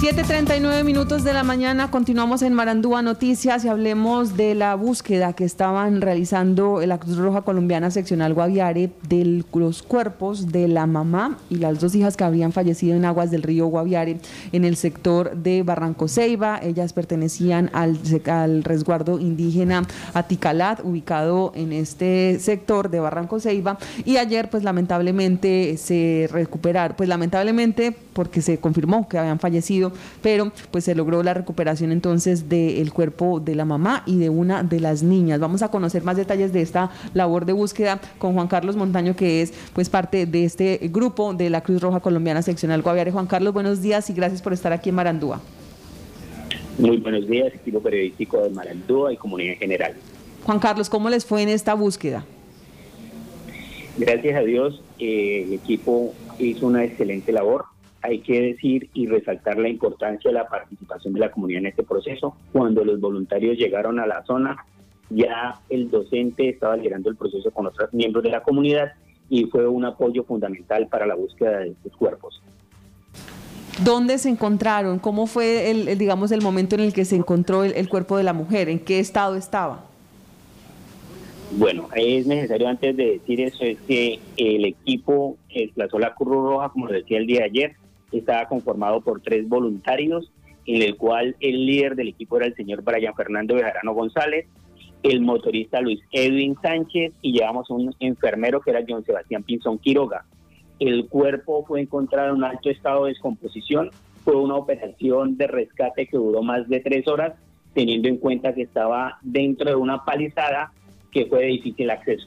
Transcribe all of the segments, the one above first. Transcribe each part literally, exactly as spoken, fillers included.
siete treinta y nueve minutos de la mañana, continuamos en Marandúa Noticias y hablemos de la búsqueda que estaban realizando la Cruz Roja Colombiana Seccional Guaviare de los cuerpos de la mamá y las dos hijas que habían fallecido en aguas del río Guaviare en el sector de Barranco Ceiba. Ellas pertenecían al, al resguardo indígena Aticalat, ubicado en este sector de Barranco Ceiba, y ayer pues lamentablemente se recuperaron, pues lamentablemente porque se confirmó que habían fallecido, pero pues se logró la recuperación entonces del cuerpo de la mamá y de una de las niñas. Vamos a conocer más detalles de esta labor de búsqueda con Juan Carlos Montaño, que es pues parte de este grupo de la Cruz Roja Colombiana Seccional Guaviare. Juan Carlos, buenos días y gracias por estar aquí en Marandúa. Muy buenos días, equipo periodístico de Marandúa y comunidad en general. Juan Carlos, ¿cómo les fue en esta búsqueda? Gracias a Dios, eh, el equipo hizo una excelente labor. Hay que decir y resaltar la importancia de la participación de la comunidad en este proceso. Cuando los voluntarios llegaron a la zona, ya el docente estaba liderando el proceso con otros miembros de la comunidad y fue un apoyo fundamental para la búsqueda de estos cuerpos. ¿Dónde se encontraron? ¿Cómo fue el, el digamos, el momento en el que se encontró el, el cuerpo de la mujer? ¿En qué estado estaba? Bueno, es necesario antes de decir eso, es que el equipo desplazó la Cruz Roja, como lo decía el día de ayer, estaba conformado por tres voluntarios, en el cual el líder del equipo era el señor Brian Fernando Bejarano González, el motorista Luis Edwin Sánchez y llevamos un enfermero que era John Sebastián Pinzón Quiroga. El cuerpo fue encontrado en un alto estado de descomposición, fue una operación de rescate que duró más de tres horas, teniendo en cuenta que estaba dentro de una palizada que fue de difícil acceso.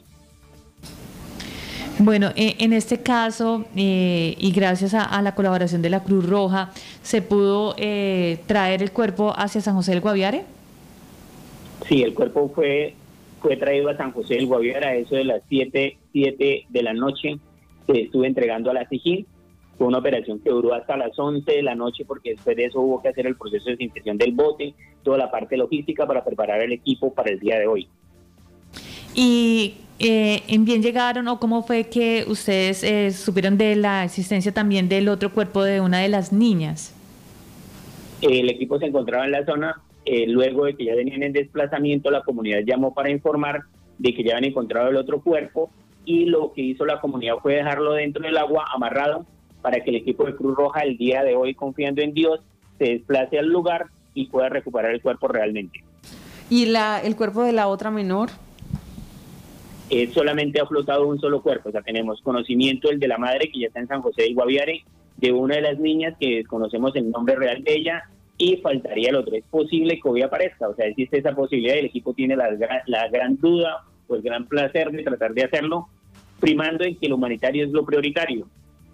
Bueno, eh, en este caso, eh, y gracias a, a la colaboración de la Cruz Roja, ¿se pudo eh, traer el cuerpo hacia San José del Guaviare? Sí, el cuerpo fue, fue traído a San José del Guaviare a eso de las siete de la noche. Se estuvo entregando a la SIGIN. Fue una operación que duró hasta las once de la noche porque después de eso hubo que hacer el proceso de desinfección del bote, toda la parte logística para preparar el equipo para el día de hoy. ¿Y eh, en bien llegaron o cómo fue que ustedes eh, supieron de la existencia también del otro cuerpo de una de las niñas? El equipo se encontraba en la zona, eh, luego de que ya venían en desplazamiento, la comunidad llamó para informar de que ya habían encontrado el otro cuerpo y lo que hizo la comunidad fue dejarlo dentro del agua amarrado para que el equipo de Cruz Roja el día de hoy, confiando en Dios, se desplace al lugar y pueda recuperar el cuerpo realmente. ¿Y la, el cuerpo de la otra menor? Eh, solamente ha flotado un solo cuerpo, o sea, tenemos conocimiento del de la madre que ya está en San José del Guaviare, de una de las niñas que desconocemos el nombre real de ella y faltaría el otro. Es posible que hoy aparezca, o sea, existe esa posibilidad y el equipo tiene la, la gran duda o el gran placer de tratar de hacerlo, primando en que lo humanitario es lo prioritario.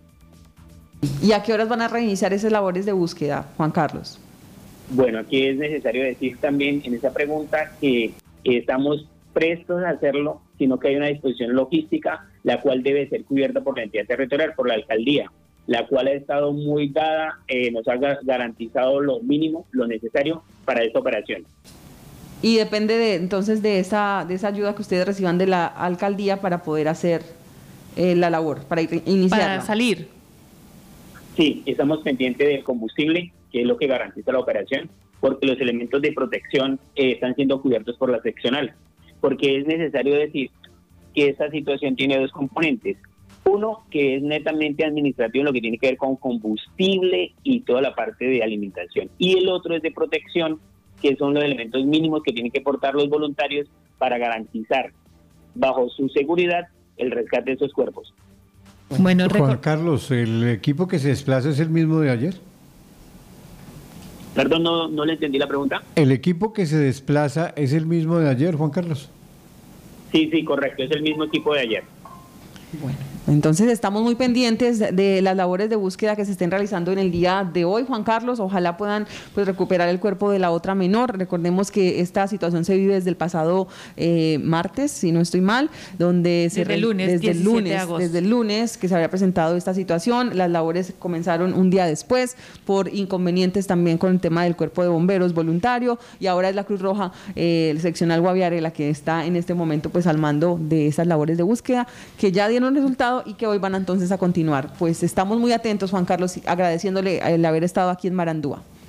¿Y a qué horas van a reiniciar esas labores de búsqueda, Juan Carlos? Bueno, aquí es necesario decir también en esa pregunta que estamos prestos a hacerlo, sino que hay una disposición logística, la cual debe ser cubierta por la entidad territorial, por la alcaldía, la cual ha estado muy dada, eh, nos ha garantizado lo mínimo, lo necesario para esta operación. Y depende de entonces de esa, de esa ayuda que ustedes reciban de la alcaldía para poder hacer eh, la labor, para iniciar. Para salir. Sí, estamos pendientes del combustible, que es lo que garantiza la operación, porque los elementos de protección eh, están siendo cubiertos por la seccional. Porque es necesario decir que esta situación tiene dos componentes. Uno, que es netamente administrativo, lo que tiene que ver con combustible y toda la parte de alimentación. Y el otro es de protección, que son los elementos mínimos que tienen que portar los voluntarios para garantizar, bajo su seguridad, el rescate de esos cuerpos. Bueno, Juan Carlos, ¿el equipo que se desplaza es el mismo de ayer? Perdón, no, no le entendí la pregunta. ¿El equipo que se desplaza es el mismo de ayer, Juan Carlos? Sí, sí, correcto, es el mismo equipo de ayer. Bueno, entonces estamos muy pendientes de, de las labores de búsqueda que se estén realizando en el día de hoy, Juan Carlos. Ojalá puedan pues recuperar el cuerpo de la otra menor. Recordemos que esta situación se vive desde el pasado eh, martes, si no estoy mal, donde se desde el lunes, desde el lunes, de agosto. desde el lunes que se había presentado esta situación. Las labores comenzaron un día después por inconvenientes también con el tema del cuerpo de bomberos voluntario y ahora es la Cruz Roja, eh, el seccional Guaviare, la que está en este momento pues al mando de esas labores de búsqueda que ya dieron resultado y que hoy van entonces a continuar. Pues estamos muy atentos, Juan Carlos, agradeciéndole el haber estado aquí en Marandúa.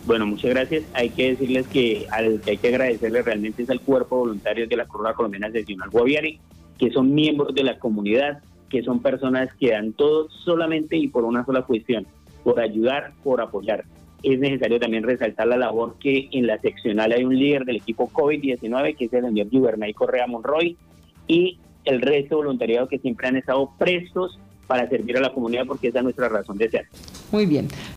Bueno, muchas gracias. Hay que decirles que al que hay que agradecerles realmente es al cuerpo de voluntarios de la Cruz Roja Colombiana Seccional Guaviare, que son miembros de la comunidad, que son personas que dan todo solamente y por una sola cuestión, por ayudar, por apoyar. Es necesario también resaltar la labor que en la seccional hay un líder del equipo COVID diecinueve, que es el señor Yubernay Correa Monroy, y el resto de voluntariado que siempre han estado prestos para servir a la comunidad, porque esa es nuestra razón de ser. Muy bien.